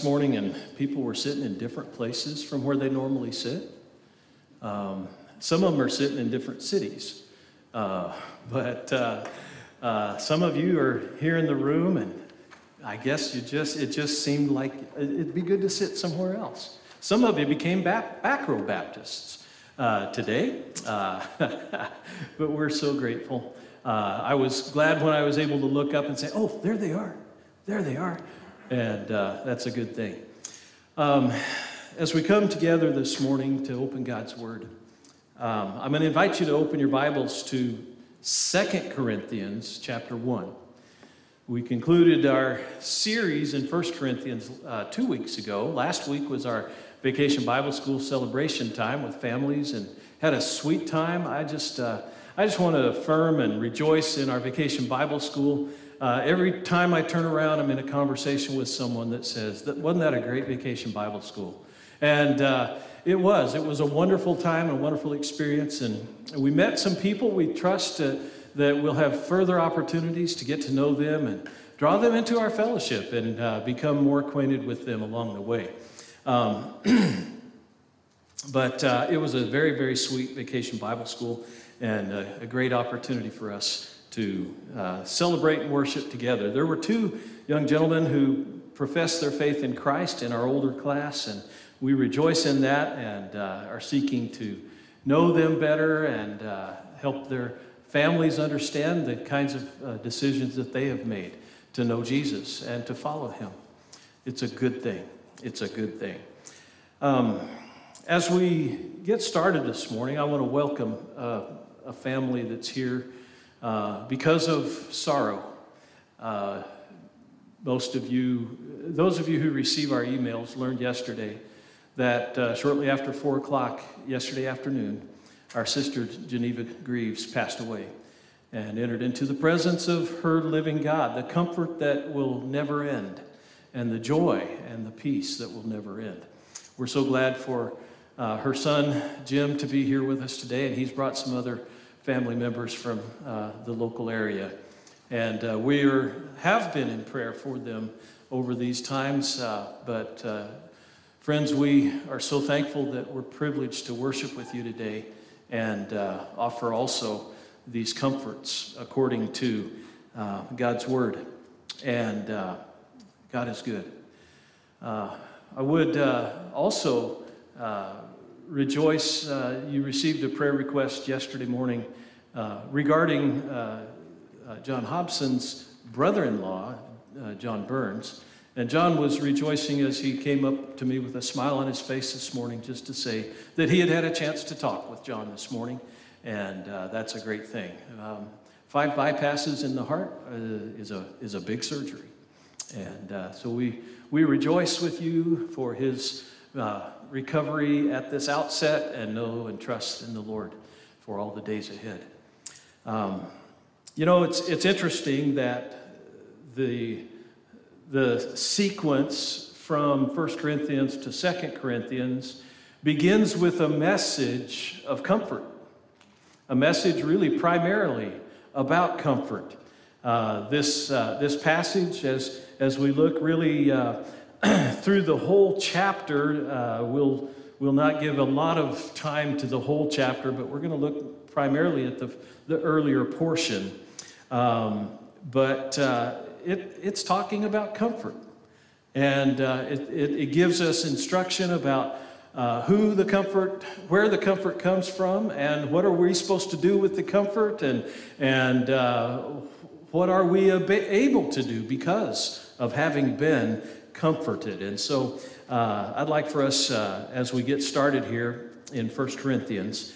this morning and people were sitting in different places from where they normally sit. Some of them are sitting in different cities. But some of you are here in the room, and I guess it just seemed like it'd be good to sit somewhere else. Some of you became back row Baptists today, but we're so grateful. I was glad when I was able to look up and say, oh, there they are. There they are. And that's a good thing. As we come together this morning to open God's Word, I'm going to invite you to open your Bibles to 2 Corinthians chapter 1. We concluded our series in 1 Corinthians 2 weeks ago. Last week was our Vacation Bible School celebration time with families and had a sweet time. I just want to affirm and rejoice in our Vacation Bible School. Every time I turn around, I'm in a conversation with someone that says, wasn't that a great Vacation Bible School? And it was a wonderful time, a wonderful experience. And we met some people we trust that we'll have further opportunities to get to know them and draw them into our fellowship and become more acquainted with them along the way. But it was a very, very sweet Vacation Bible School and a great opportunity for us to celebrate and worship together. There were two young gentlemen who professed their faith in Christ in our older class, and we rejoice in that and are seeking to know them better and help their families understand the kinds of decisions that they have made to know Jesus and to follow him. It's a good thing. It's a good thing. As we get started this morning, I want to welcome a family that's here because of sorrow. Those of you who receive our emails learned yesterday that shortly after 4 o'clock yesterday afternoon, our sister Geneva Greaves passed away and entered into the presence of her living God, the comfort that will never end, and the joy and the peace that will never end. We're so glad for her son, Jim, to be here with us today, and he's brought some other family members from the local area. And we have been in prayer for them over these times, but friends, we are so thankful that we're privileged to worship with you today and offer also these comforts according to God's Word. And God is good. I would also rejoice. You received a prayer request yesterday morning regarding John Hobson's brother-in-law, John Burns. And John was rejoicing as he came up to me with a smile on his face this morning just to say that he had had a chance to talk with John this morning, and that's a great thing. 5 bypasses in the heart is a big surgery. And so we rejoice with you for his recovery at this outset and know and trust in the Lord for all the days ahead. It's interesting that the sequence from 1 Corinthians to 2 Corinthians begins with a message of comfort, a message really primarily about comfort. This passage, as we look really through the whole chapter, we'll not give a lot of time to the whole chapter, but we're going to look primarily at the earlier portion. But it's talking about comfort, and it gives us instruction about where the comfort comes from, and what are we supposed to do with the comfort, and what are we able to do because of having been comforted. And so I'd like for us, as we get started here in 2 Corinthians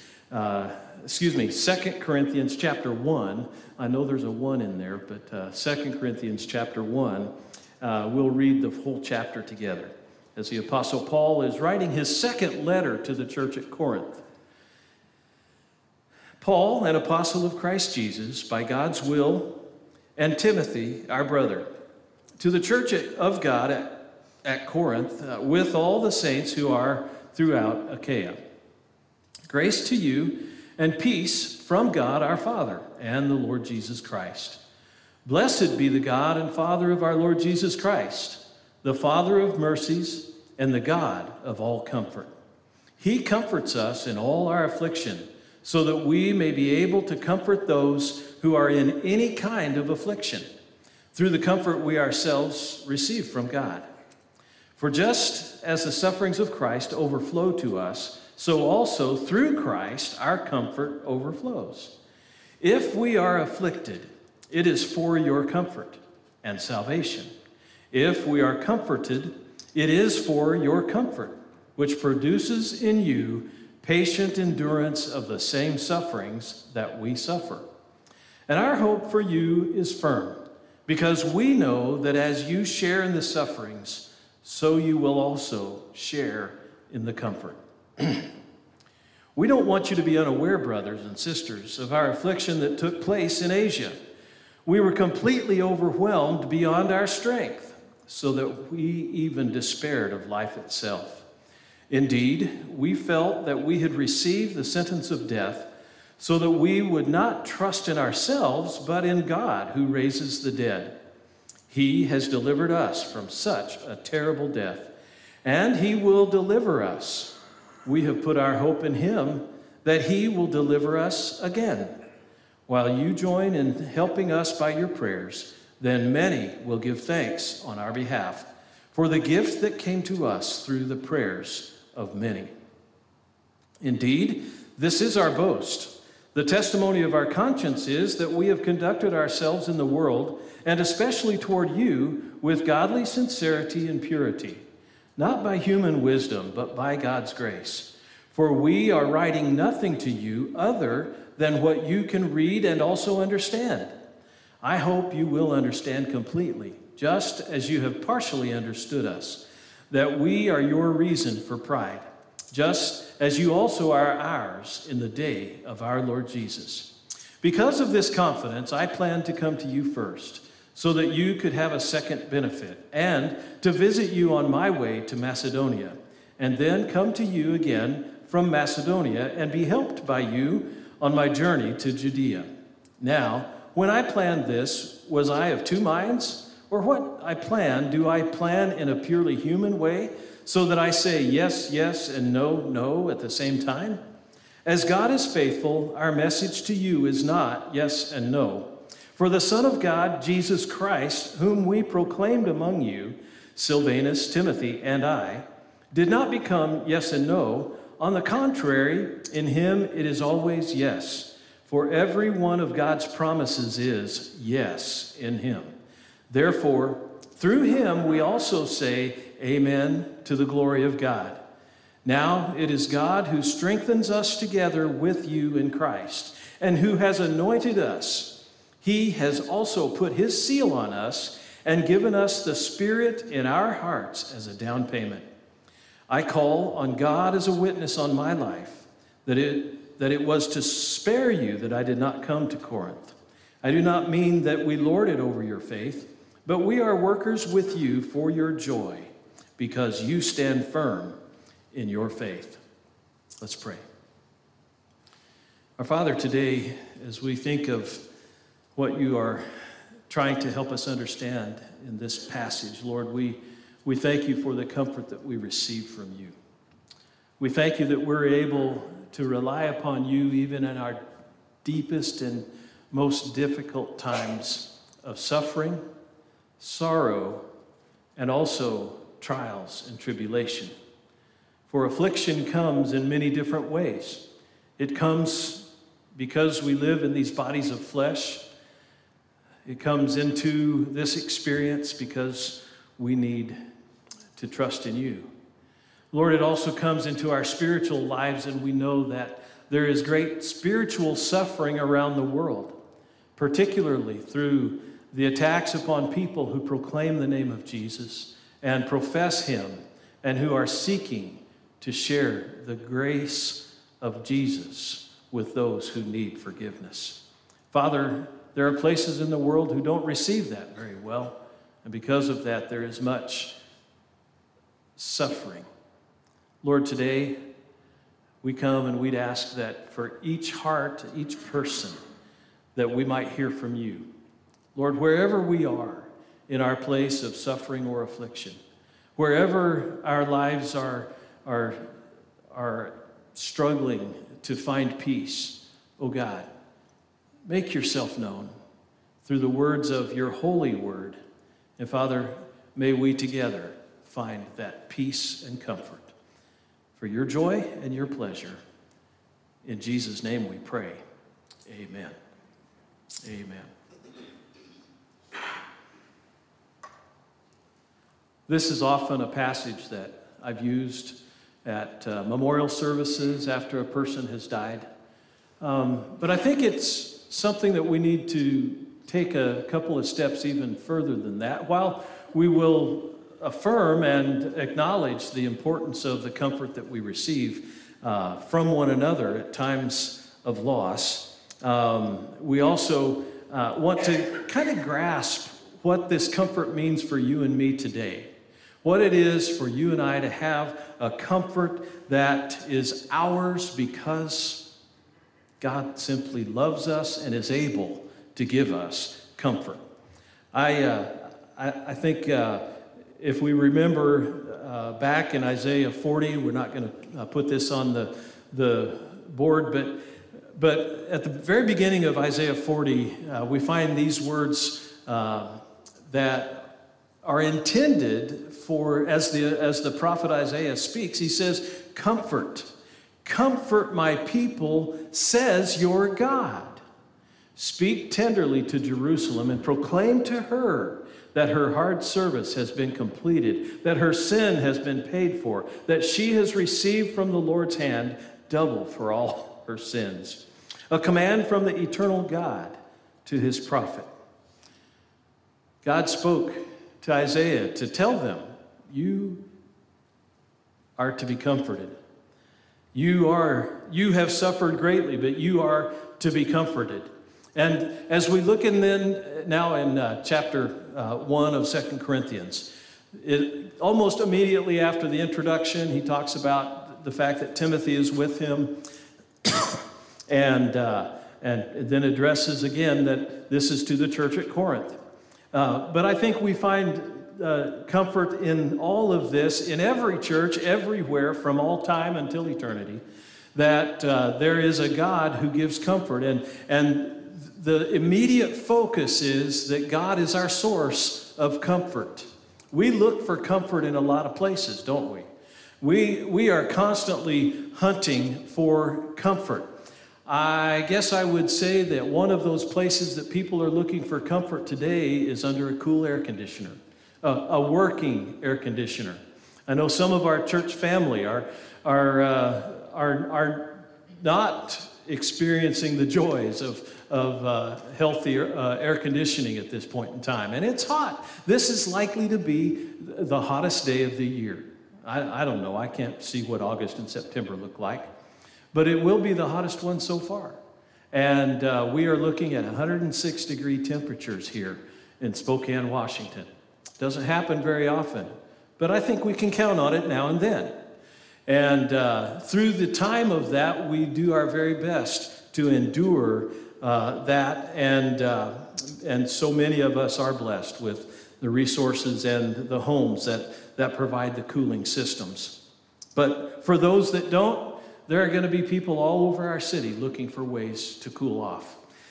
chapter 1. I know there's a 1 in there, but 2 Corinthians chapter 1, we'll read the whole chapter together as the Apostle Paul is writing his second letter to the church at Corinth. Paul, an apostle of Christ Jesus, by God's will, and Timothy, our brother, to the church of God at Corinth, with all the saints who are throughout Achaia. Grace to you and peace from God our Father and the Lord Jesus Christ. Blessed be the God and Father of our Lord Jesus Christ. the Father of mercies and the God of all comfort. He comforts us in all our affliction, so that we may be able to comfort those who are in any kind of affliction, through the comfort we ourselves receive from God. For just as the sufferings of Christ overflow to us, so also through Christ our comfort overflows. If we are afflicted, it is for your comfort and salvation. If we are comforted, it is for your comfort, which produces in you patient endurance of the same sufferings that we suffer. And our hope for you is firm, because we know that as you share in the sufferings, so you will also share in the comfort. We don't want you to be unaware, brothers and sisters, of our affliction that took place in Asia. We were completely overwhelmed beyond our strength, so that we even despaired of life itself. Indeed, we felt that we had received the sentence of death, so that we would not trust in ourselves, but in God who raises the dead. He has delivered us from such a terrible death, and he will deliver us. We have put our hope in him that he will deliver us again. While you join in helping us by your prayers, then many will give thanks on our behalf for the gift that came to us through the prayers of many. Indeed, this is our boast. The testimony of our conscience is that we have conducted ourselves in the world, and especially toward you, with godly sincerity and purity, not by human wisdom, but by God's grace. For we are writing nothing to you other than what you can read and also understand. I hope you will understand completely, just as you have partially understood us, that we are your reason for pride, just as you also are ours in the day of our Lord Jesus. Because of this confidence, I plan to come to you first, so that you could have a second benefit, and to visit you on my way to Macedonia, and then come to you again from Macedonia and be helped by you on my journey to Judea. Now, when I planned this, was I of two minds? Or what I plan, do I plan in a purely human way, so that I say yes, yes, and no, no at the same time? As God is faithful, our message to you is not yes and no. For the Son of God, Jesus Christ, whom we proclaimed among you, Silvanus, Timothy, and I, did not become yes and no. On the contrary, in him it is always yes. For every one of God's promises is yes in him. Therefore, through him we also say amen to the glory of God. Now it is God who strengthens us together with you in Christ, and who has anointed us. He has also put his seal on us and given us the Spirit in our hearts as a down payment. I call on God as a witness on my life, that it was to spare you that I did not come to Corinth. I do not mean that we lord it over your faith, but we are workers with you for your joy, because you stand firm in your faith. Let's pray. Our Father, today, as we think of what you are trying to help us understand in this passage, Lord, we thank you for the comfort that we receive from you. We thank you that we're able to rely upon you even in our deepest and most difficult times of suffering, sorrow, and also trials and tribulation. For affliction comes in many different ways. It comes because we live in these bodies of flesh. It comes into this experience because we need to trust in you. Lord, it also comes into our spiritual lives, and we know that there is great spiritual suffering around the world, particularly through the attacks upon people who proclaim the name of Jesus and profess him, and who are seeking to share the grace of Jesus with those who need forgiveness. Father, there are places in the world who don't receive that very well, and because of that, there is much suffering. Lord, today we come and we'd ask that for each heart, each person, that we might hear from you. Lord, wherever we are in our place of suffering or affliction, Wherever our lives are struggling to find peace, oh God, make yourself known through the words of your holy word. And Father, may we together find that peace and comfort for your joy and your pleasure. In Jesus' name we pray. Amen. Amen. This is often a passage that I've used at memorial services after a person has died. But I think it's something that we need to take a couple of steps even further than that. While we will affirm and acknowledge the importance of the comfort that we receive from one another at times of loss, we also want to kind of grasp what this comfort means for you and me today. What it is for you and I to have a comfort that is ours because God simply loves us and is able to give us comfort. I think if we remember back in Isaiah 40, we're not going to put this on the board, but at the very beginning of Isaiah 40, we find these words that are intended for, as the prophet Isaiah speaks, he says, comfort my people, says your God. Speak tenderly to Jerusalem and proclaim to her that her hard service has been completed, that her sin has been paid for, that she has received from the Lord's hand double for all her sins. A command from the eternal God to his prophet. God spoke to Isaiah to tell them, you are to be comforted. You have suffered greatly, but you are to be comforted. And as we look now in chapter 1 of 2 Corinthians, almost immediately after the introduction, he talks about the fact that Timothy is with him, and then addresses again that this is to the church at Corinth. But I think we find comfort in all of this, in every church, everywhere, from all time until eternity, that there is a God who gives comfort. And the immediate focus is that God is our source of comfort. We look for comfort in a lot of places, don't we? We are constantly hunting for comfort. I guess I would say that one of those places that people are looking for comfort today is under a cool air conditioner, a working air conditioner. I know some of our church family are not experiencing the joys of healthy air conditioning at this point in time. And it's hot. This is likely to be the hottest day of the year. I don't know. I can't see what August and September look like. But it will be the hottest one so far. And we are looking at 106-degree temperatures here in Spokane, Washington. Doesn't happen very often, but I think we can count on it now and then. And through the time of that, we do our very best to endure that. And so many of us are blessed with the resources and the homes that provide the cooling systems. But for those that don't, there are going to be people all over our city looking for ways to cool off.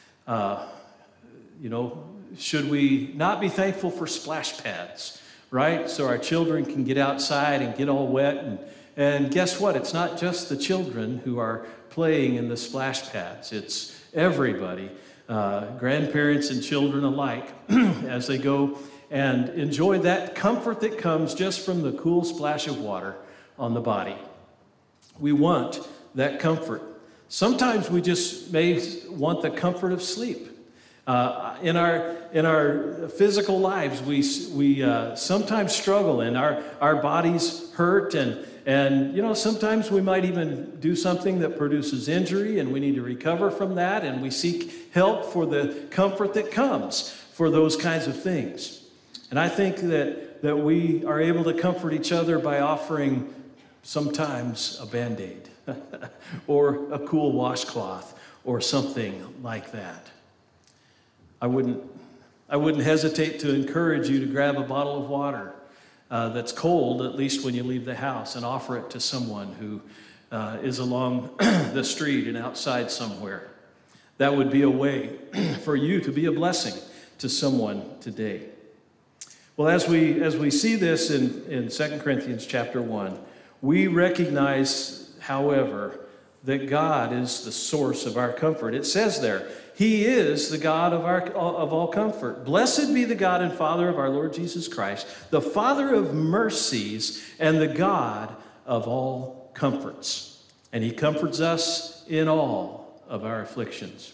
Should we not be thankful for splash pads, right? So our children can get outside and get all wet. And guess what? It's not just the children who are playing in the splash pads. It's everybody, grandparents and children alike, as they go and enjoy that comfort that comes just from the cool splash of water on the body. We want that comfort. Sometimes we just may want the comfort of sleep. In our physical lives, we sometimes struggle, and our bodies hurt, and sometimes we might even do something that produces injury, and we need to recover from that, and we seek help for the comfort that comes for those kinds of things. And I think that we are able to comfort each other by offering sometimes a Band-Aid or a cool washcloth or something like that. I wouldn't hesitate to encourage you to grab a bottle of water that's cold, at least when you leave the house, and offer it to someone who is along the street and outside somewhere. That would be a way for you to be a blessing to someone today. Well, as we see this in 2 Corinthians chapter 1, we recognize, however, that God is the source of our comfort. It says there, He is the God of all comfort. Blessed be the God and Father of our Lord Jesus Christ, the Father of mercies and the God of all comforts. And He comforts us in all of our afflictions.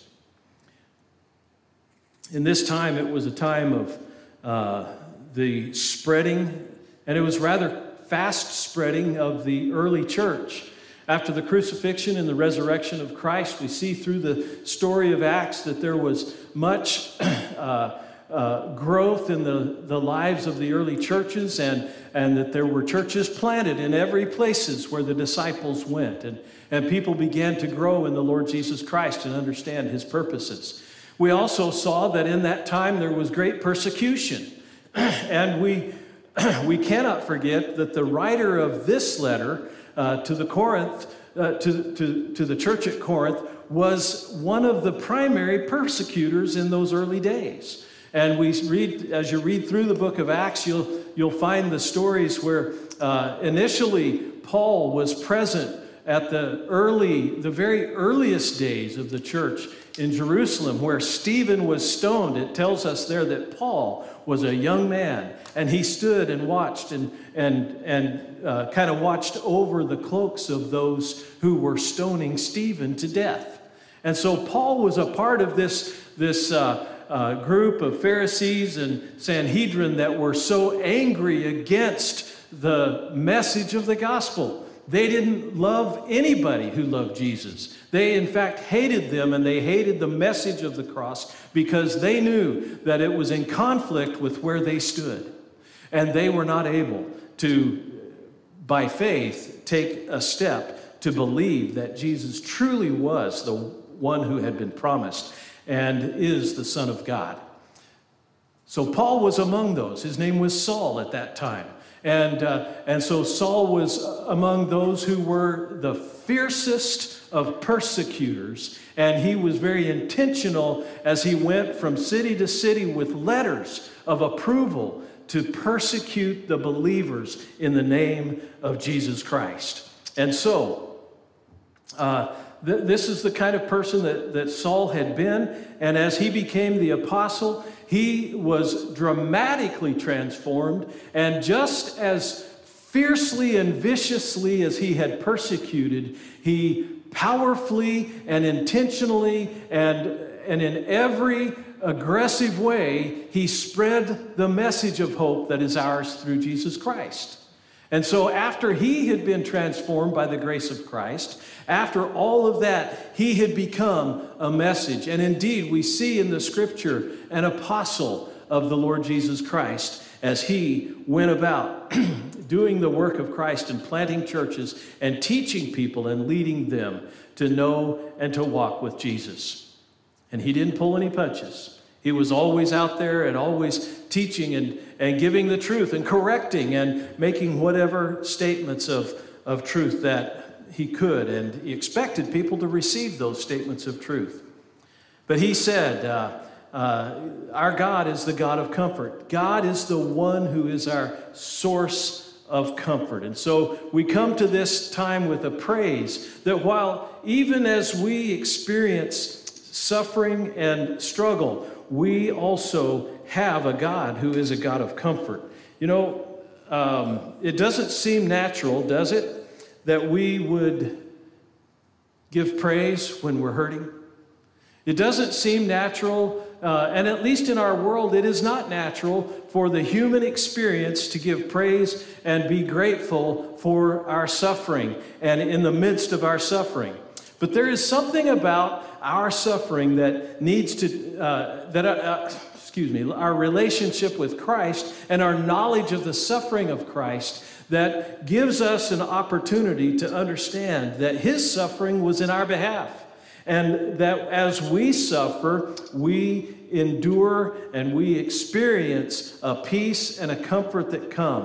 In this time, it was a time of the spreading, and it was rather fast spreading of the early church. After the crucifixion and the resurrection of Christ, we see through the story of Acts that there was much growth in the lives of the early churches, and that there were churches planted in every places where the disciples went, and people began to grow in the Lord Jesus Christ and understand His purposes. We also saw that in that time there was great persecution, and we cannot forget that the writer of this letter to the church at Corinth was one of the primary persecutors in those early days. And as you read through the book of Acts, you'll find the stories where initially Paul was present at the very earliest days of the church in Jerusalem, where Stephen was stoned. It tells us there that Paul was a young man, and he stood and watched and kind of watched over the cloaks of those who were stoning Stephen to death. And so Paul was a part of this group of Pharisees and Sanhedrin that were so angry against the message of the gospel. They didn't love anybody who loved Jesus. They, in fact, hated them, and they hated the message of the cross because they knew that it was in conflict with where they stood. And they were not able to, by faith, take a step to believe that Jesus truly was the one who had been promised and is the Son of God. So Paul was among those. His name was Saul at that time. And so Saul was among those who were the fiercest of persecutors, and he was very intentional as he went from city to city with letters of approval to persecute the believers in the name of Jesus Christ. And so this is the kind of person that Saul had been, and as he became the apostle, he was dramatically transformed, and just as fiercely and viciously as he had persecuted, he powerfully and intentionally and in every aggressive way, he spread the message of hope that is ours through Jesus Christ. And so after he had been transformed by the grace of Christ, after all of that, he had become a message. And indeed, we see in the scripture an apostle of the Lord Jesus Christ as he went about doing the work of Christ and planting churches and teaching people and leading them to know and to walk with Jesus. And he didn't pull any punches. He was always out there and always teaching and giving the truth and correcting and making whatever statements of truth that he could. And he expected people to receive those statements of truth. But he said, our God is the God of comfort. God is the one who is our source of comfort. And so we come to this time with a praise that while even as we experience suffering and struggle, we also have a God who is a God of comfort. You know, it doesn't seem natural, does it, that we would give praise when we're hurting? It doesn't seem natural, and at least in our world, it is not natural for the human experience to give praise and be grateful for our suffering and in the midst of our suffering. But there is something about our suffering that needs to, our relationship with Christ and our knowledge of the suffering of Christ that gives us an opportunity to understand that his suffering was in our behalf. And that as we suffer, we endure and we experience a peace and a comfort that comes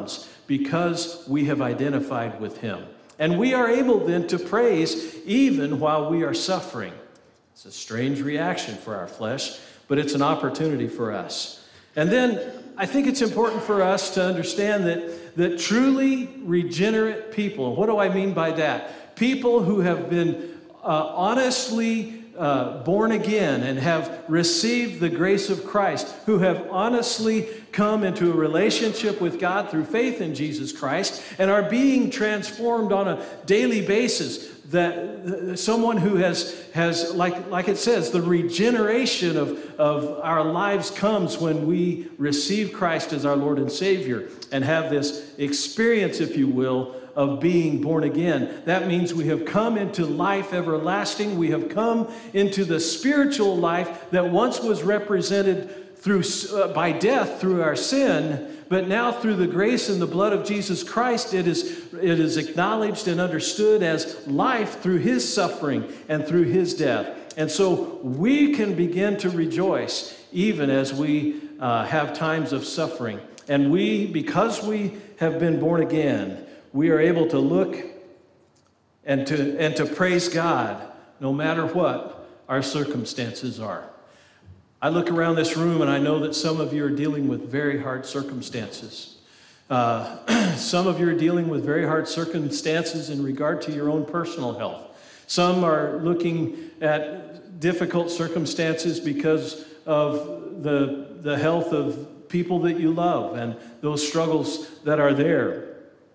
because we have identified with him. And we are able then to praise even while we are suffering. It's a strange reaction for our flesh, but it's an opportunity for us. And then I think it's important for us to understand that truly regenerate people, what do I mean by that? People who have been honestly born again and have received the grace of Christ, who have honestly come into a relationship with God through faith in Jesus Christ and are being transformed on a daily basis. That someone who has like it says, the regeneration of our lives comes when we receive Christ as our Lord and Savior and have this experience, if you will, of being born again. That means we have come into life everlasting. We have come into the spiritual life that once was represented through by death through our sin, but now through the grace and the blood of Jesus Christ, it is acknowledged and understood as life through his suffering and through his death. And so we can begin to rejoice even as we have times of suffering. And because we have been born again, we are able to look and to praise God no matter what our circumstances are. I look around this room and I know that some of you are dealing with very hard circumstances. Some of you are dealing with very hard circumstances in regard to your own personal health. Some are looking at difficult circumstances because of the health of people that you love and those struggles that are there.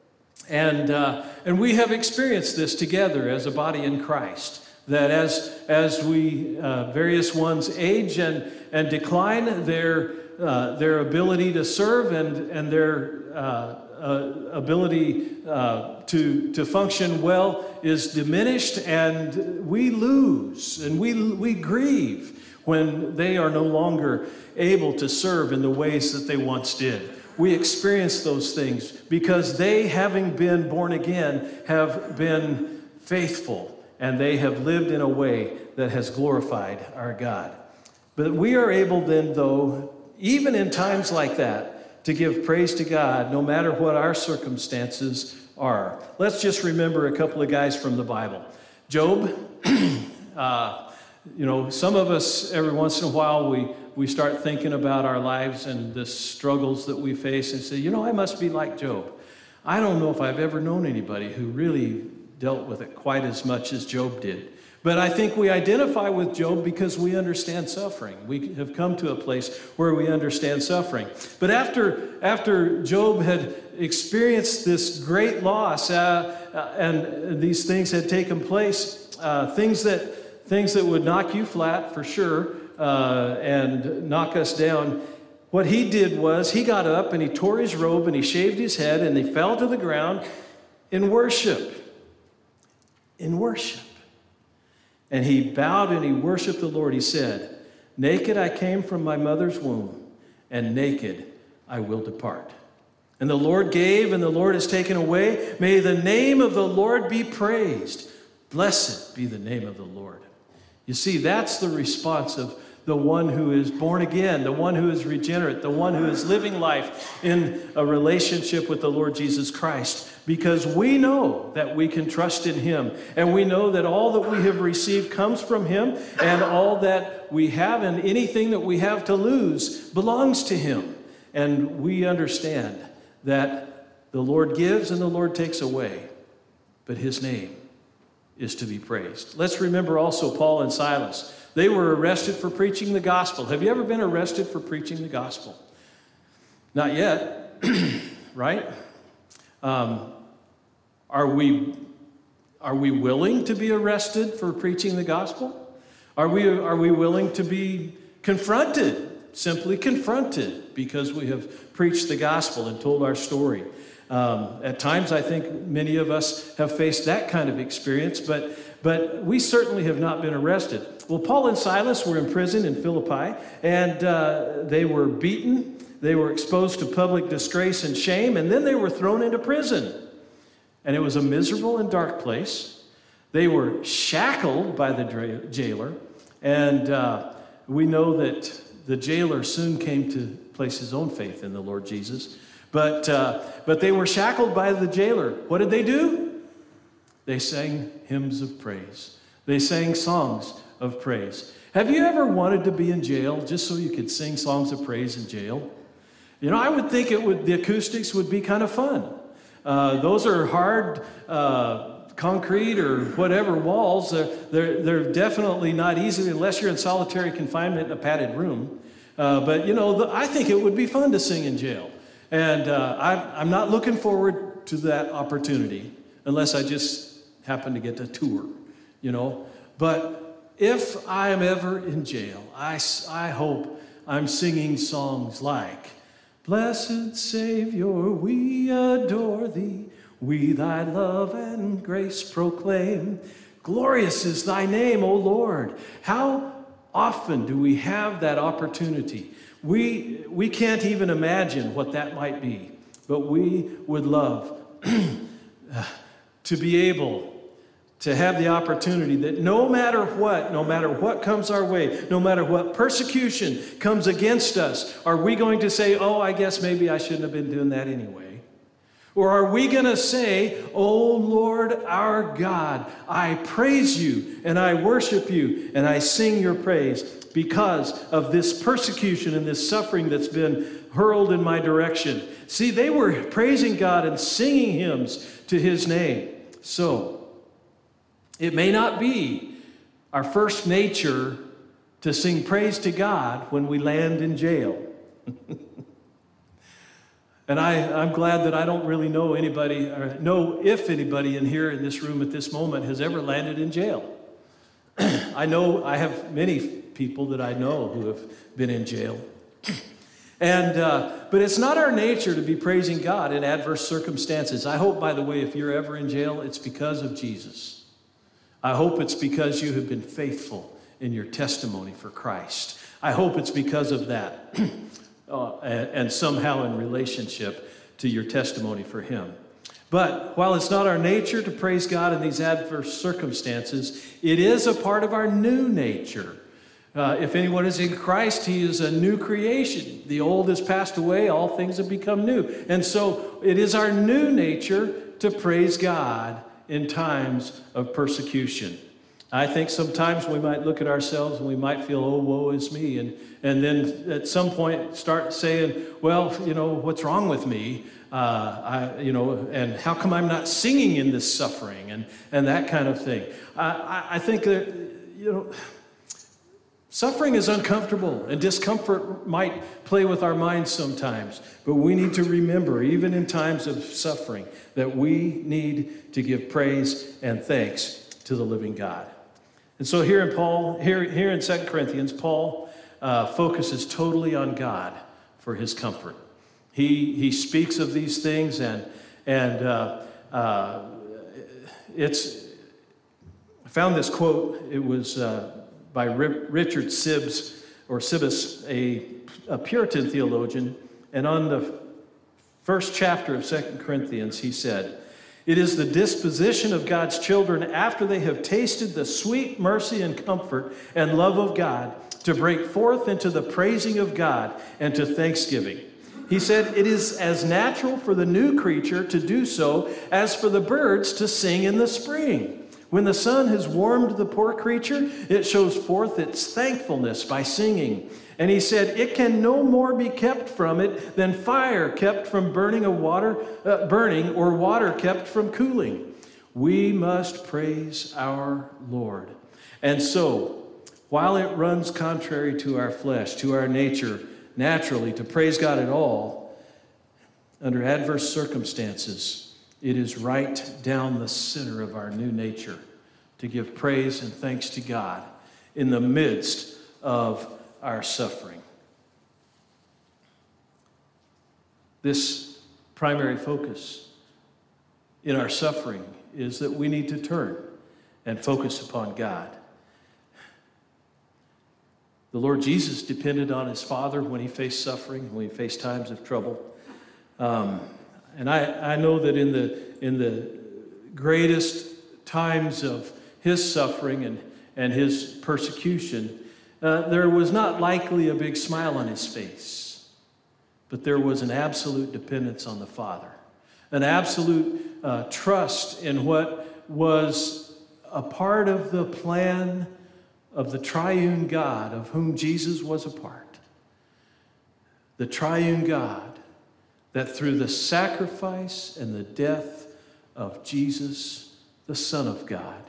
And we have experienced this together as a body in Christ. That as we various ones age and decline, their ability to serve and their ability to function well is diminished, and we lose and we grieve when they are no longer able to serve in the ways that they once did. We experience those things because they, having been born again, have been faithful. And they have lived in a way that has glorified our God. But we are able then, though, even in times like that, to give praise to God no matter what our circumstances are. Let's just remember a couple of guys from the Bible. Job, some of us, every once in a while, we start thinking about our lives and the struggles that we face and say, I must be like Job. I don't know if I've ever known anybody who really dealt with it quite as much as Job did. But I think we identify with Job because we understand suffering. We have come to a place where we understand suffering. But after Job had experienced this great loss and these things had taken place, things that would knock you flat for sure and knock us down, what he did was he got up and he tore his robe and he shaved his head and he fell to the ground in worship. And he bowed and he worshiped the Lord. He said, "Naked I came from my mother's womb, and naked I will depart. And the Lord gave, and the Lord has taken away. May the name of the Lord be praised. Blessed be the name of the Lord." You see, that's the response of the one who is born again, the one who is regenerate, the one who is living life in a relationship with the Lord Jesus Christ. Because we know that we can trust in him. And we know that all that we have received comes from him. And all that we have and anything that we have to lose belongs to him. And we understand that the Lord gives and the Lord takes away. But his name is to be praised. Let's remember also Paul and Silas. They were arrested for preaching the gospel. Have you ever been arrested for preaching the gospel? Not yet, right? Are we willing to be arrested for preaching the gospel? Are we willing to be confronted, simply confronted, because we have preached the gospel and told our story? At times, I think many of us have faced that kind of experience, but we certainly have not been arrested. Well, Paul and Silas were in prison in Philippi, and they were beaten. They were exposed to public disgrace and shame, and then they were thrown into prison. And it was a miserable and dark place. They were shackled by the jailer, and we know that the jailer soon came to place his own faith in the Lord Jesus. But they were shackled by the jailer. What did they do? They sang hymns of praise. They sang songs of praise. Have you ever wanted to be in jail just so you could sing songs of praise in jail? You know, I would think the acoustics would be kind of fun. Those are hard concrete or whatever walls. They're definitely not easy unless you're in solitary confinement in a padded room. But, you know, I think it would be fun to sing in jail. And I'm not looking forward to that opportunity unless I just happen to get a tour, you know. But if I am ever in jail, I hope I'm singing songs like, "Blessed Savior, we adore thee. We thy love and grace proclaim. Glorious is thy name, O Lord." How often do we have that opportunity? We can't even imagine what that might be, but we would love to be able to have the opportunity that no matter what comes our way, no matter what persecution comes against us, are we going to say, "Oh, I guess maybe I shouldn't have been doing that anyway"? Or are we going to say, "Oh Lord, our God, I praise you and I worship you and I sing your praise because of this persecution and this suffering that's been hurled in my direction"? See, they were praising God and singing hymns to his name. So, it may not be our first nature to sing praise to God when we land in jail. And I'm glad that I don't really know anybody, or know if anybody in here in this room at this moment has ever landed in jail. I know I have many people that I know who have been in jail. But it's not our nature to be praising God in adverse circumstances. I hope, by the way, if you're ever in jail, it's because of Jesus. I hope it's because you have been faithful in your testimony for Christ. I hope it's because of that, and somehow in relationship to your testimony for him. But while it's not our nature to praise God in these adverse circumstances, it is a part of our new nature. If anyone is in Christ, he is a new creation. The old has passed away, all things have become new. And so it is our new nature to praise God in times of persecution. I think sometimes we might look at ourselves and we might feel, "Oh, woe is me," and then at some point start saying, "Well, you know, what's wrong with me? And how come I'm not singing in this suffering?" and that kind of thing. I think that, you know, suffering is uncomfortable, and discomfort might play with our minds sometimes. But we need to remember, even in times of suffering, that we need to give praise and thanks to the living God. And so here in 2 Corinthians, Paul focuses totally on God for his comfort. He speaks of these things, and I found this quote. It was by Richard Sibbes, a Puritan theologian, and on the first chapter of 2 Corinthians, he said, "It is the disposition of God's children after they have tasted the sweet mercy and comfort and love of God to break forth into the praising of God and to thanksgiving." He said, "It is as natural for the new creature to do so as for the birds to sing in the spring. When the sun has warmed the poor creature, it shows forth its thankfulness by singing." And he said, "It can no more be kept from it than fire kept from burning or water kept from cooling. We must praise our Lord." And so, while it runs contrary to our flesh, to our nature, naturally, to praise God at all, under adverse circumstances, it is right down the center of our new nature to give praise and thanks to God in the midst of our suffering. This primary focus in our suffering is that we need to turn and focus upon God. The Lord Jesus depended on his Father when he faced suffering, when he faced times of trouble. And I know that in the greatest times of his suffering and his persecution, there was not likely a big smile on his face. but there was an absolute dependence on the Father, an absolute trust in what was a part of the plan of the triune God of whom Jesus was a part. The triune God that through the sacrifice and the death of Jesus, the Son of God,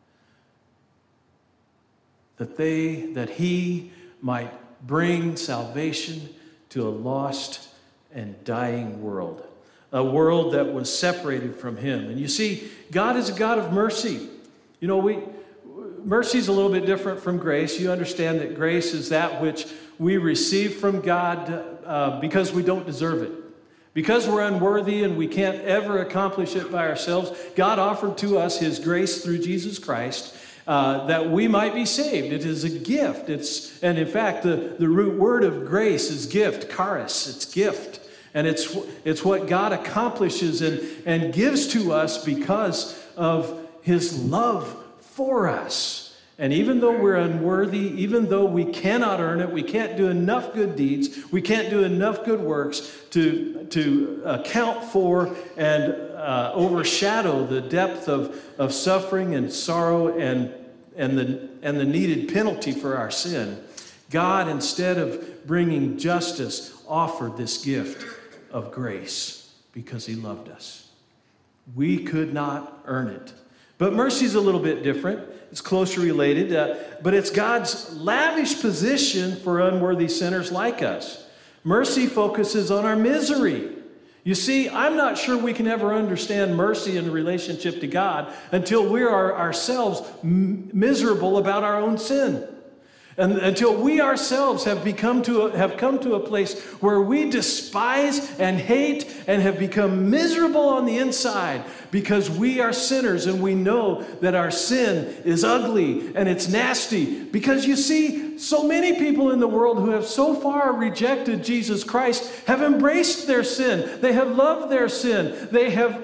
that he might bring salvation to a lost and dying world, a world that was separated from him. And you see, God is a God of mercy. You know, mercy is a little bit different from grace. You understand that grace is that which we receive from God because we don't deserve it. Because we're unworthy and we can't ever accomplish it by ourselves, God offered to us his grace through Jesus Christ that we might be saved. It is a gift. And in fact, the root word of grace is gift, charis, it's gift. And it's what God accomplishes and gives to us because of his love for us. And even though we're unworthy, even though we cannot earn it, we can't do enough good deeds, we can't do enough good works to account for and overshadow the depth of suffering and sorrow and the needed penalty for our sin, God, instead of bringing justice, offered this gift of grace because he loved us. We could not earn it. But mercy is a little bit different. It's closely related, but it's God's lavish position for unworthy sinners like us. Mercy focuses on our misery. You see, I'm not sure we can ever understand mercy in relationship to God until we are ourselves miserable about our own sin. And until we ourselves have come to a place where we despise and hate and have become miserable on the inside because we are sinners and we know that our sin is ugly and it's nasty. Because you see, so many people in the world who have so far rejected Jesus Christ have embraced their sin. They have loved their sin. They have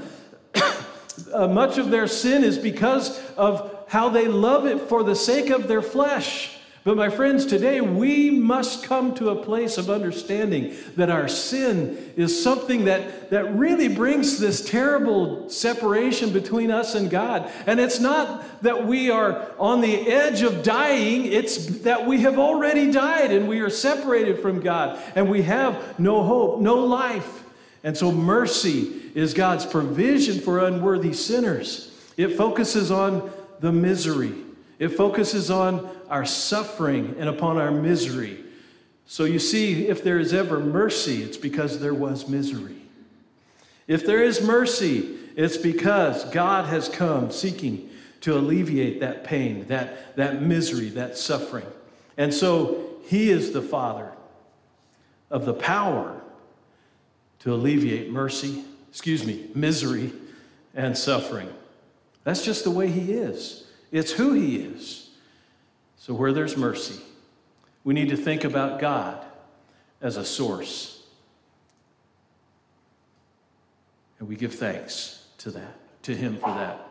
much of their sin is because of how they love it for the sake of their flesh. But my friends, today we must come to a place of understanding that our sin is something that really brings this terrible separation between us and God. And it's not that we are on the edge of dying, it's that we have already died and we are separated from God and we have no hope, no life. And so mercy is God's provision for unworthy sinners. It focuses on the misery. It focuses on our suffering and upon our misery. So you see, if there is ever mercy, it's because there was misery. If there is mercy, it's because God has come seeking to alleviate that pain, that misery, that suffering. And so he is the Father of the power to alleviate misery and suffering. That's just the way he is. It's who he is. So where there's mercy, we need to think about God as a source. And we give thanks to him for that.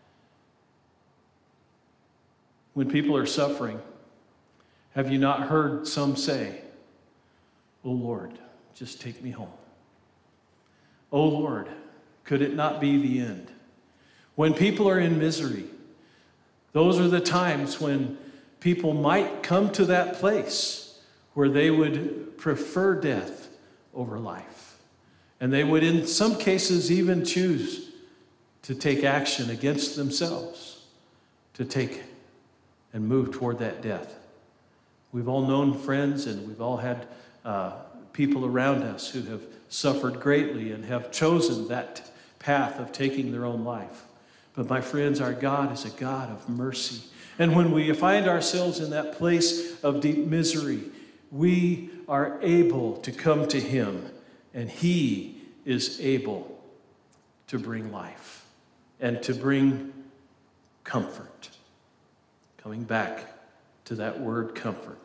When people are suffering, have you not heard some say, "Oh Lord, just take me home. Oh Lord, could it not be the end?" When people are in misery, those are the times when people might come to that place where they would prefer death over life. And they would, in some cases, even choose to take action against themselves, to take and move toward that death. We've all known friends and we've all had people around us who have suffered greatly and have chosen that path of taking their own life. But my friends, our God is a God of mercy. And when we find ourselves in that place of deep misery, we are able to come to him, and he is able to bring life and to bring comfort. Coming back to that word comfort.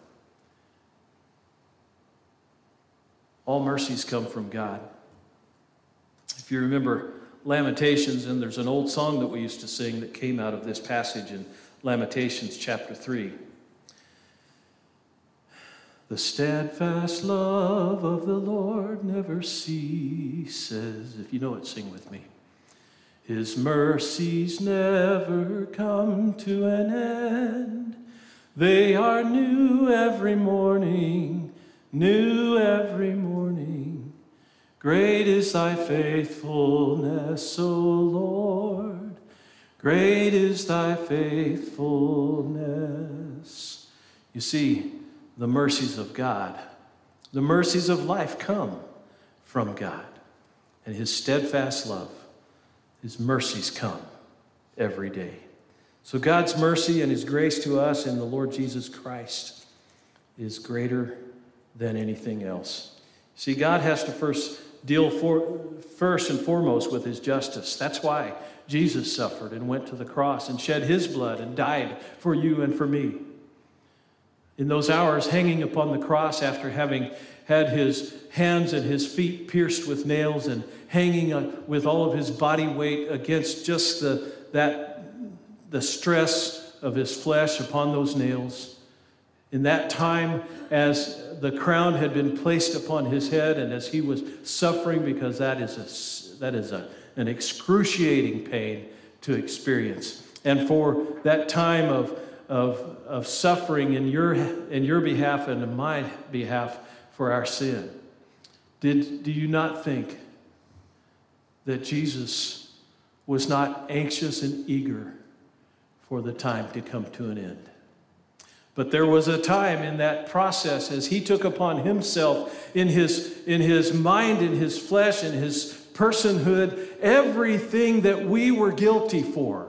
All mercies come from God. If you remember Lamentations, and there's an old song that we used to sing that came out of this passage in Lamentations chapter 3. The steadfast love of the Lord never ceases. If you know it, sing with me. His mercies never come to an end. They are new every morning, new every morning. Great is thy faithfulness, O Lord. Great is thy faithfulness. You see, the mercies of God, the mercies of life come from God. And his steadfast love, his mercies come every day. So God's mercy and his grace to us in the Lord Jesus Christ is greater than anything else. See, God has to first and foremost with his justice. That's why Jesus suffered and went to the cross and shed his blood and died for you and for me. In those hours hanging upon the cross after having had his hands and his feet pierced with nails and hanging with all of his body weight against just the stress of his flesh upon those nails. In that time, as the crown had been placed upon his head and as he was suffering, because that is an excruciating pain to experience. And for that time of suffering in your behalf and in my behalf for our sin, do you not think that Jesus was not anxious and eager for the time to come to an end? But there was a time in that process as he took upon himself in his mind, in his flesh, in his personhood, everything that we were guilty for.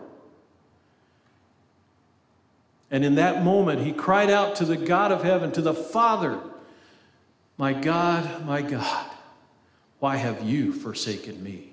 And in that moment, he cried out to the God of heaven, to the Father, my God, why have you forsaken me?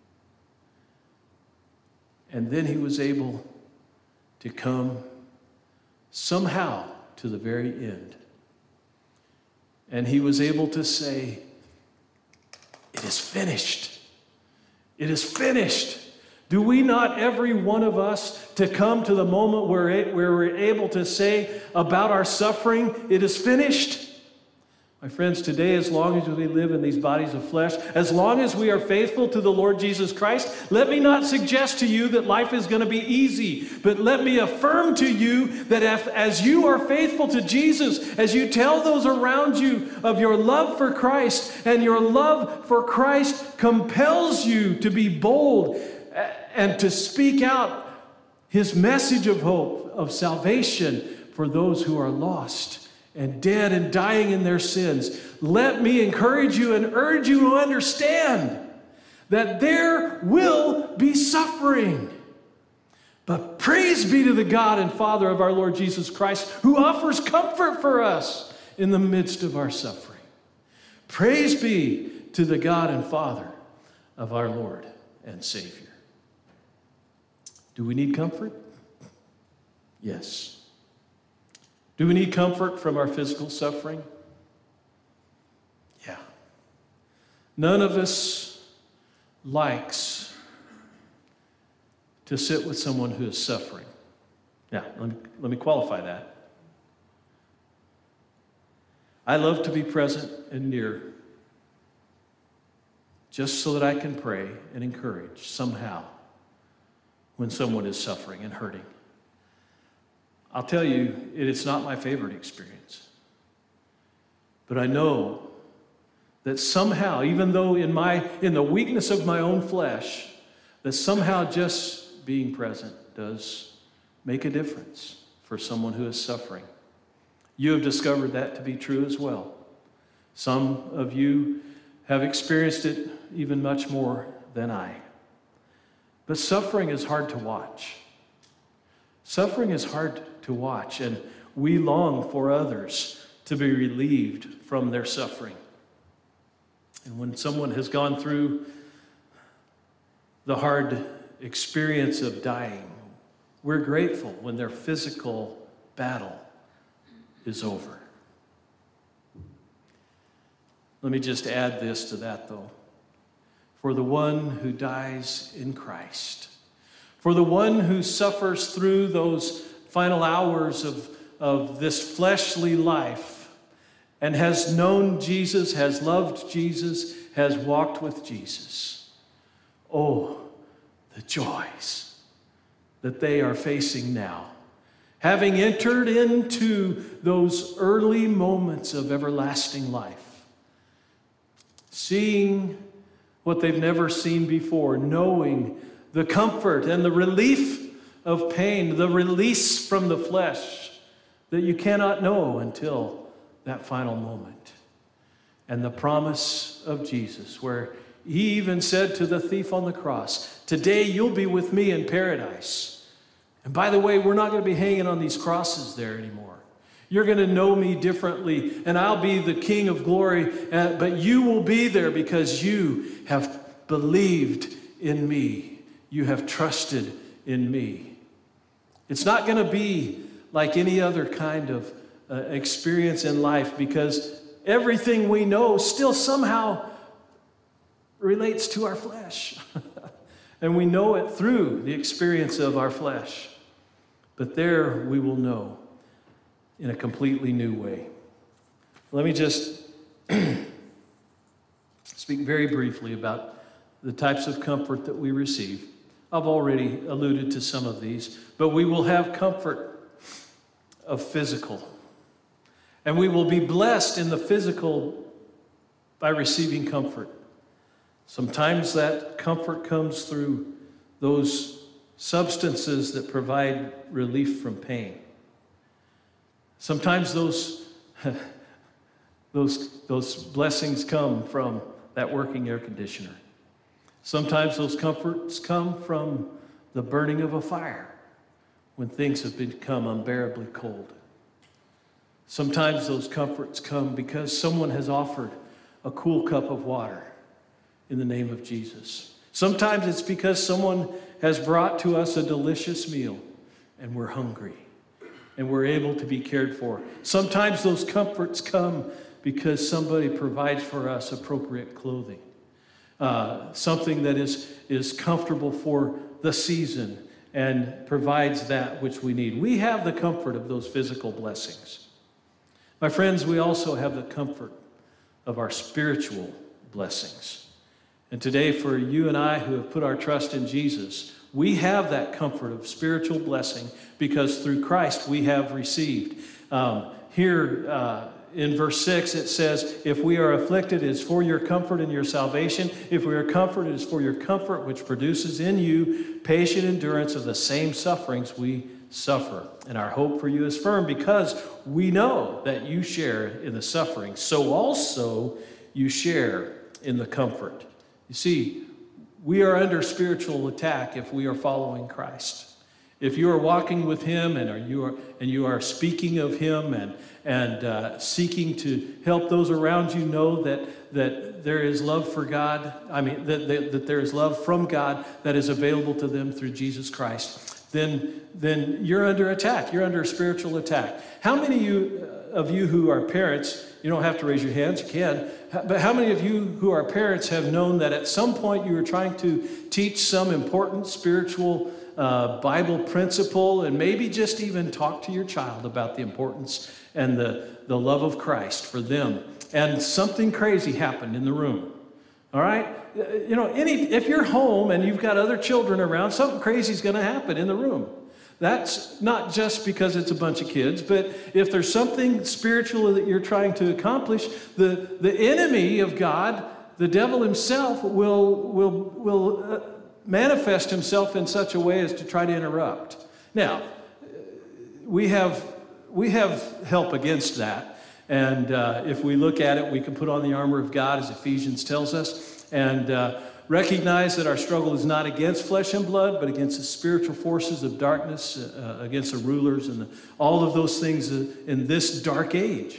And then he was able to come somehow to the very end. And he was able to say, it is finished. It is finished. Do we not, every one of us, to come to the moment where we're able to say about our suffering, it is finished? My friends, today, as long as we live in these bodies of flesh, as long as we are faithful to the Lord Jesus Christ, let me not suggest to you that life is going to be easy, but let me affirm to you that as you are faithful to Jesus, as you tell those around you of your love for Christ, and your love for Christ compels you to be bold and to speak out his message of hope, of salvation for those who are lost and dead and dying in their sins. Let me encourage you and urge you to understand that there will be suffering. But praise be to the God and Father of our Lord Jesus Christ, who offers comfort for us in the midst of our suffering. Praise be to the God and Father of our Lord and Savior. Do we need comfort? Yes. Do we need comfort from our physical suffering? Yeah. None of us likes to sit with someone who is suffering. Yeah, let me qualify that. I love to be present and near just so that I can pray and encourage somehow when someone is suffering and hurting. I'll tell you, it's not my favorite experience. But I know that somehow, even though in the weakness of my own flesh, that somehow just being present does make a difference for someone who is suffering. You have discovered that to be true as well. Some of you have experienced it even much more than I. But suffering is hard to watch. Suffering is hard to watch, and we long for others to be relieved from their suffering. And when someone has gone through the hard experience of dying, we're grateful when their physical battle is over. Let me just add this to that, though. For the one who dies in Christ, for the one who suffers through those final hours of this fleshly life and has known Jesus, has loved Jesus, has walked with Jesus. Oh, the joys that they are facing now, having entered into those early moments of everlasting life, seeing what they've never seen before, knowing the comfort and the relief of pain, the release from the flesh that you cannot know until that final moment. And the promise of Jesus, where he even said to the thief on the cross, "Today you'll be with me in paradise." And by the way, we're not going to be hanging on these crosses there anymore. You're going to know me differently, and I'll be the King of glory, but you will be there because you have believed in me. You have trusted in me. It's not going to be like any other kind of experience in life, because everything we know still somehow relates to our flesh. And we know it through the experience of our flesh. But there we will know in a completely new way. Let me just speak very briefly about the types of comfort that we receive. I've already alluded to some of these, but we will have comfort of physical. And we will be blessed in the physical by receiving comfort. Sometimes that comfort comes through those substances that provide relief from pain. Sometimes those blessings come from that working air conditioner. Sometimes those comforts come from the burning of a fire when things have become unbearably cold. Sometimes those comforts come because someone has offered a cool cup of water in the name of Jesus. Sometimes it's because someone has brought to us a delicious meal and we're hungry and we're able to be cared for. Sometimes those comforts come because somebody provides for us appropriate clothing, something that is comfortable for the season and provides that which we need. We have the comfort of those physical blessings. My friends, we also have the comfort of our spiritual blessings. And today, for you and I who have put our trust in Jesus, we have that comfort of spiritual blessing because through Christ we have received. Here in verse 6, it says, "If we are afflicted, it is for your comfort and your salvation. If we are comforted, it is for your comfort, which produces in you patient endurance of the same sufferings we suffer. And our hope for you is firm because we know that you share in the suffering. So also you share in the comfort." You see, we are under spiritual attack if we are following Christ. If you are walking with him and you are speaking of him and seeking to help those around you know that there is love for God, that there is love from God that is available to them through Jesus Christ, then you're under attack. You're under spiritual attack. How many of you who are parents, you don't have to raise your hands, you can, but how many of you who are parents have known that at some point you were trying to teach some important spiritual Bible principle and maybe just even talk to your child about the importance and the love of Christ for them, and something crazy happened in the room? All right? If you're home and you've got other children around, something crazy is going to happen in the room. That's not just because it's a bunch of kids, but if there's something spiritual that you're trying to accomplish, the enemy of God, the devil himself, will manifest himself in such a way as to try to interrupt. Now, we have help against that, and if we look at it, we can put on the armor of God, as Ephesians tells us, and recognize that our struggle is not against flesh and blood, but against the spiritual forces of darkness, against the rulers and all of those things in this dark age,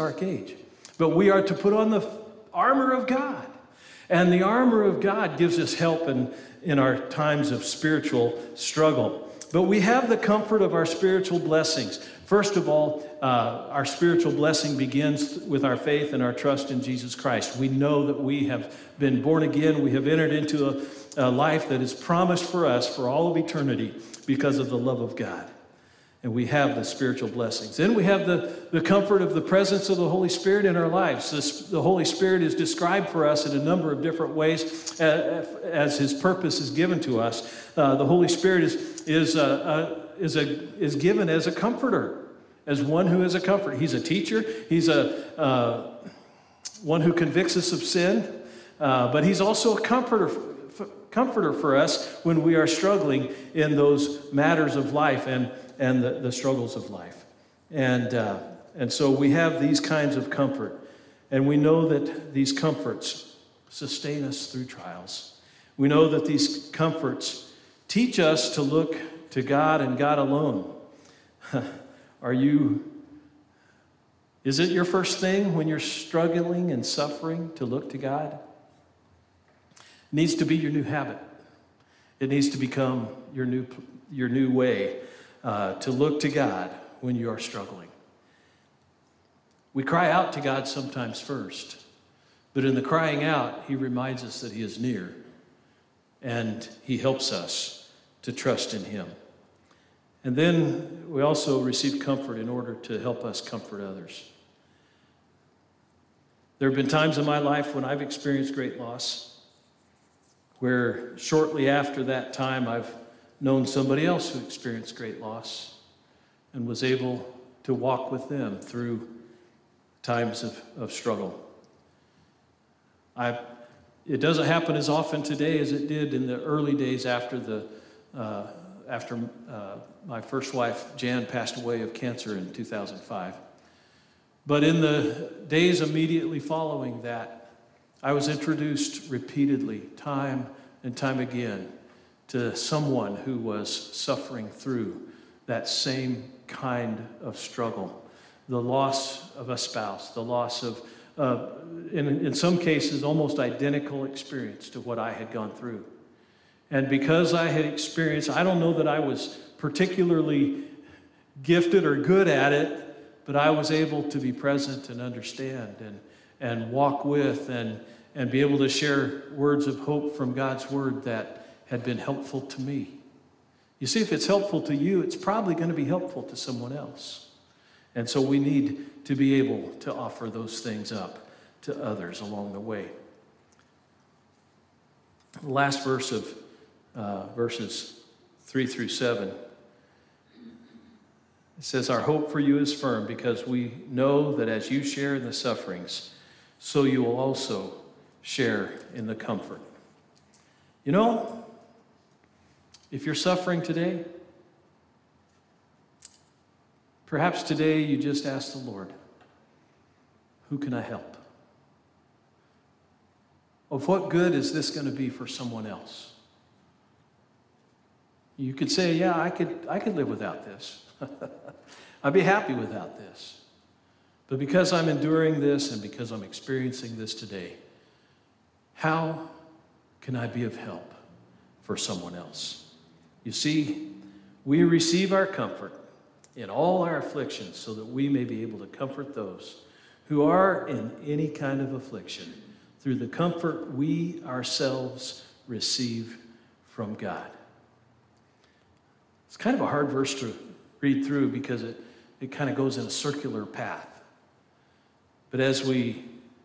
But we are to put on the armor of God. And the armor of God gives us help in our times of spiritual struggle. But we have the comfort of our spiritual blessings. First of all, our spiritual blessing begins with our faith and our trust in Jesus Christ. We know that we have been born again. We have entered into a life that is promised for us for all of eternity because of the love of God. and we have the spiritual blessings. Then we have the comfort of the presence of the Holy Spirit in our lives. The Holy Spirit is described for us in a number of different ways as His purpose is given to us. The Holy Spirit is given as a comforter, as one who is a comforter. He's a teacher. He's one who convicts us of sin, but He's also a comforter for us when we are struggling in those matters of life and the struggles of life. And so we have these kinds of comfort, and we know that these comforts sustain us through trials. We know that these comforts teach us to look to God and God alone. Is it your first thing when you're struggling and suffering to look to God? It needs to be your new habit. It needs to become your new way to look to God when you are struggling. We cry out to God sometimes first, but in the crying out, He reminds us that He is near, and He helps us to trust in Him. And then we also receive comfort in order to help us comfort others. There have been times in my life when I've experienced great loss, where shortly after that time I've known somebody else who experienced great loss and was able to walk with them through times of struggle. It doesn't happen as often today as it did in the early days after my first wife, Jan, passed away of cancer in 2005. But in the days immediately following that, I was introduced repeatedly, time and time again, to someone who was suffering through that same kind of struggle. The loss of a spouse, the loss of, in some cases, almost identical experience to what I had gone through. And because I had experienced, I don't know that I was particularly gifted or good at it, but I was able to be present and understand and walk with and be able to share words of hope from God's Word that had been helpful to me. You see, if it's helpful to you, it's probably going to be helpful to someone else. And so we need to be able to offer those things up to others along the way. The last verse of verses 3 through 7. It says, "Our hope for you is firm because we know that as you share in the sufferings, so you will also share in the comfort." You know, if you're suffering today, perhaps today you just ask the Lord, who can I help? Of what good is this going to be for someone else? You could say, yeah, I could live without this. I'd be happy without this. But because I'm enduring this and because I'm experiencing this today, how can I be of help for someone else? You see, we receive our comfort in all our afflictions so that we may be able to comfort those who are in any kind of affliction through the comfort we ourselves receive from God. It's kind of a hard verse to read through because it kind of goes in a circular path. But as we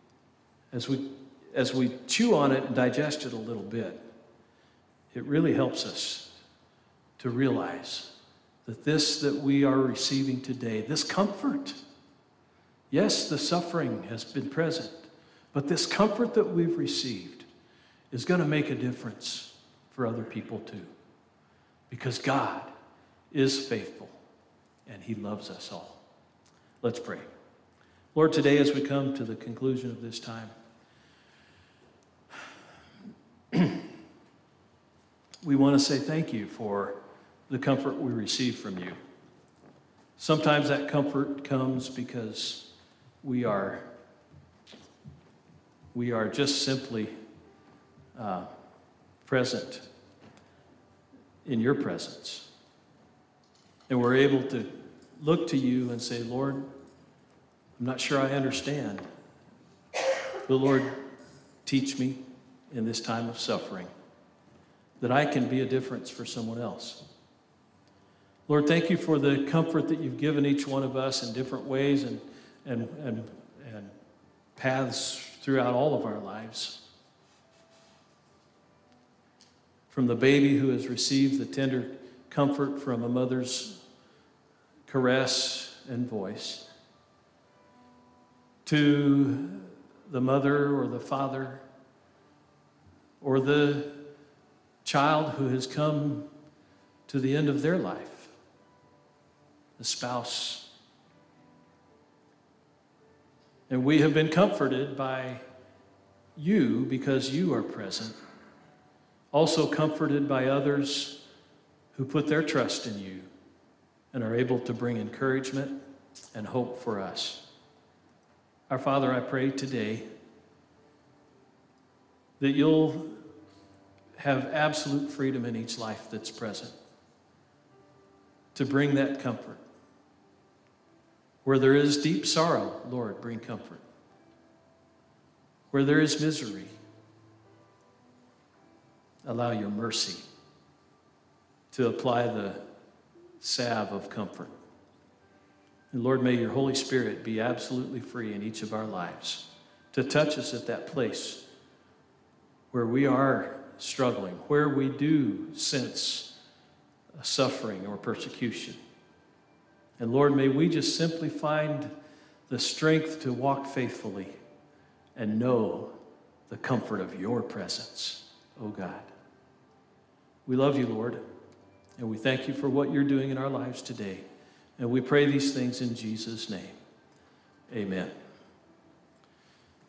chew on it and digest it a little bit, it really helps us to realize that this that we are receiving today, this comfort, yes, the suffering has been present, but this comfort that we've received is going to make a difference for other people too. Because God is faithful and He loves us all. Let's pray. Lord, today as we come to the conclusion of this time, we want to say thank you for the comfort we receive from you. Sometimes that comfort comes because we are just simply present in your presence. And we're able to look to you and say, Lord, I'm not sure I understand, but Lord, teach me in this time of suffering that I can be a difference for someone else. Lord, thank you for the comfort that you've given each one of us in different ways and paths throughout all of our lives. From the baby who has received the tender comfort from a mother's caress and voice, to the mother or the father or the child who has come to the end of their life, the spouse. And we have been comforted by you because you are present. Also comforted by others who put their trust in you and are able to bring encouragement and hope for us. Our Father, I pray today that you'll have absolute freedom in each life that's present to bring that comfort. Where there is deep sorrow, Lord, bring comfort. Where there is misery, allow your mercy to apply the salve of comfort. And Lord, may your Holy Spirit be absolutely free in each of our lives to touch us at that place where we are struggling, where we do sense suffering or persecution. And Lord, may we just simply find the strength to walk faithfully and know the comfort of your presence, oh God. We love you, Lord, and we thank you for what you're doing in our lives today. And we pray these things in Jesus' name. Amen.